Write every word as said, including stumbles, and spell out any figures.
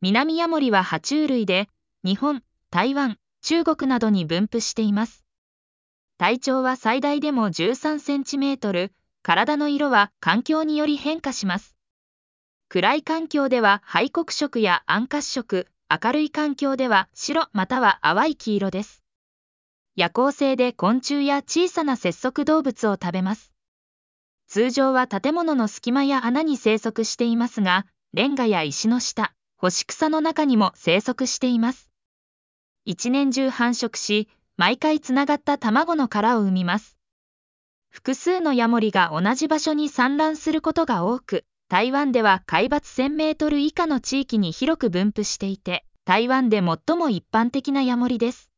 南ヤモリは爬虫類で、日本、台湾、中国などに分布しています。体長は最大でもじゅうさんセンチメートル、体の色は環境により変化します。暗い環境では灰黒色や暗褐色、明るい環境では白または淡い黄色です。夜行性で昆虫や小さな節足動物を食べます。通常は建物の隙間や穴に生息していますが、レンガや石の下、干し草の中にも生息しています。一年中繁殖し、毎回つながった卵の殻を産みます。複数のヤモリが同じ場所に産卵することが多く、台湾では海抜せんメートル以下の地域に広く分布していて、台湾で最も一般的なヤモリです。